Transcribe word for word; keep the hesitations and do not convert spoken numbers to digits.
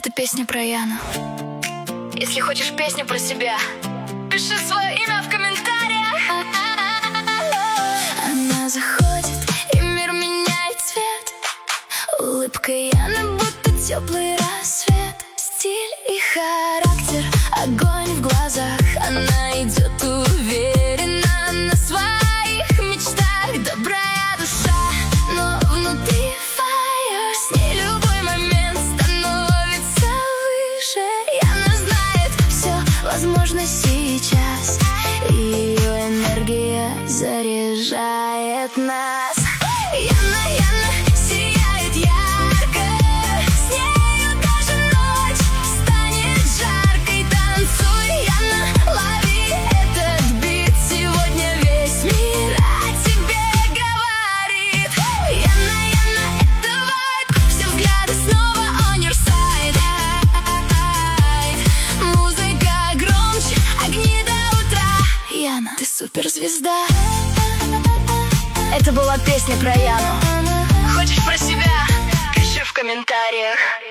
Это песня про Яну. Если хочешь песню про себя, пиши свое имя в комментариях. Она заходит, и мир меняет цвет. Улыбка Яны, будто теплый рассвет. Стиль и характер, огонь в глазах. Она идет уверенно на своих мечтах. Добрая душа, но внутри fire. С ней любой момент становится выше. Яна знает, все возможно сейчас. Ее энергия заряжает нас. Яна, Яна сияет ярко. С нею даже ночь станет жаркой. Танцуй, Яна, лови этот бит. Сегодня весь мир о тебе говорит. Яна, Яна, это вайб. Все взгляды снова on your side. Музыка громче, огни до утра. Яна, ты суперзвезда. Это была песня про Яну. Хочешь про себя? Пиши в комментариях.